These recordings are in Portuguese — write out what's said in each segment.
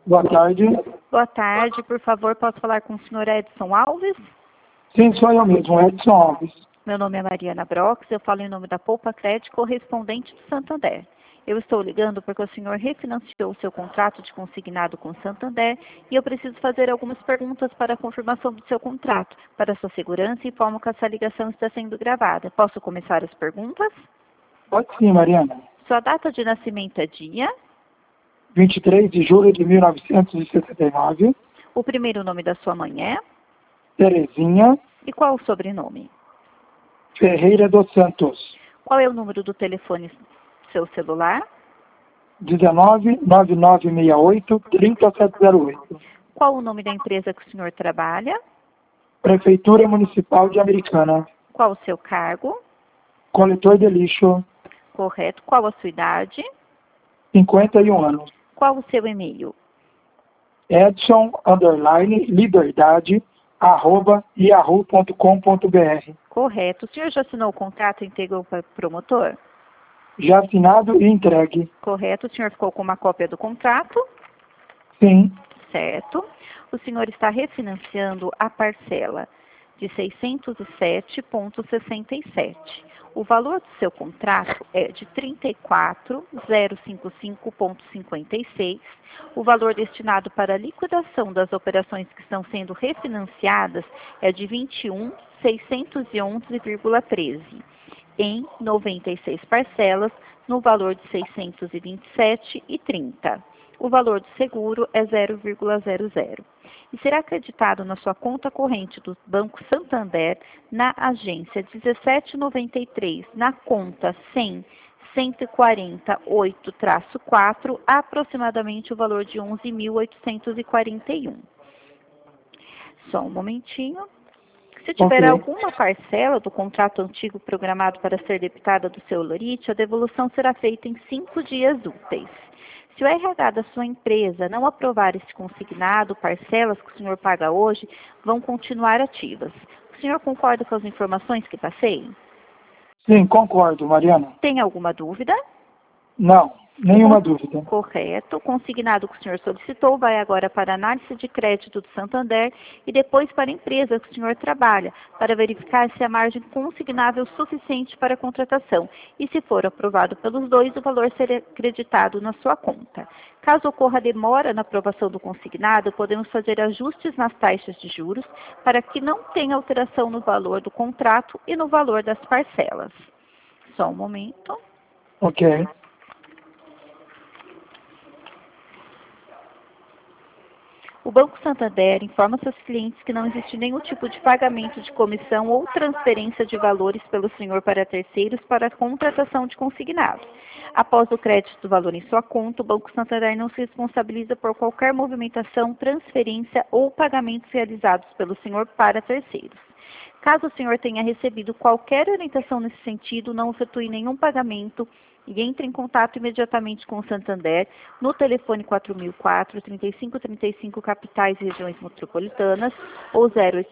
Boa tarde. Boa tarde, por favor, posso falar com o senhor Edson Alves? Sim, sou eu mesmo, Edson Alves. Meu nome é Mariana Brox, eu falo em nome da Poupa Crédito, correspondente do Santander. Eu estou ligando porque o senhor refinanciou o seu contrato de consignado com o Santander e eu preciso fazer algumas perguntas para a confirmação do seu contrato. Para sua segurança, informo que essa ligação está sendo gravada. Posso começar as perguntas? Pode sim, Mariana. Sua data de nascimento é dia? 23 de julho de 1969. O primeiro nome da sua mãe é? Terezinha E qual o sobrenome? Ferreira dos Santos. Qual é o número do telefone do seu celular? 19-9968-3708. Qual o nome da empresa que o senhor trabalha? Prefeitura Municipal de Americana. Qual o seu cargo? Coletor de lixo. Correto. Qual a sua idade? 51 anos. Qual o seu e-mail? Edson_liberdade@yahoo.com.br. Correto. O senhor já assinou o contrato íntegro para promotor? Já assinado e entregue. Correto. O senhor ficou com uma cópia do contrato? Sim. Certo. O senhor está refinanciando a parcela de 607,67. O valor do seu contrato é de 34.055,56. O valor destinado para a liquidação das operações que estão sendo refinanciadas é de 21.611,13, em 96 parcelas, no valor de 627,30. O valor do seguro é 0,00 e será acreditado na sua conta corrente do Banco Santander na agência 1793, na conta 100.148-4, aproximadamente o valor de 11.841. Só um momentinho. Se tiver alguma parcela do contrato antigo programado para ser debitada do seu lorite, a devolução será feita em 5 dias úteis. Se o RH da sua empresa não aprovar esse consignado, parcelas que o senhor paga hoje vão continuar ativas. O senhor concorda com as informações que passei? Sim, concordo, Mariana. Tem alguma dúvida? Não, nenhuma dúvida. Correto. O consignado que o senhor solicitou vai agora para a análise de crédito do Santander e depois para a empresa que o senhor trabalha, para verificar se a margem consignável é suficiente para a contratação. E se for aprovado pelos dois, o valor será acreditado na sua conta. Caso ocorra demora na aprovação do consignado, podemos fazer ajustes nas taxas de juros para que não tenha alteração no valor do contrato e no valor das parcelas. Só um momento. Ok. O Banco Santander informa seus clientes que não existe nenhum tipo de pagamento de comissão ou transferência de valores pelo senhor para terceiros para a contratação de consignado. Após o crédito do valor em sua conta, o Banco Santander não se responsabiliza por qualquer movimentação, transferência ou pagamentos realizados pelo senhor para terceiros. Caso o senhor tenha recebido qualquer orientação nesse sentido, não efetue nenhum pagamento e entre em contato imediatamente com o Santander no telefone 4004-3535 capitais e regiões metropolitanas ou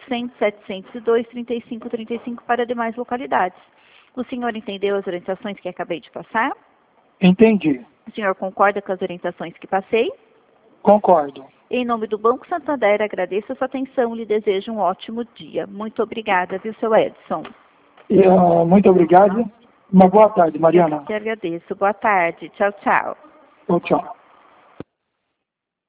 0800-702-3535 para demais localidades. O senhor entendeu as orientações que acabei de passar? Entendi. O senhor concorda com as orientações que passei? Concordo. Em nome do Banco Santander, agradeço a sua atenção e lhe desejo um ótimo dia. Muito obrigada, viu, seu Edson? Muito obrigado. Uma boa tarde, Mariana. Eu que agradeço. Boa tarde. Tchau, tchau. Tchau.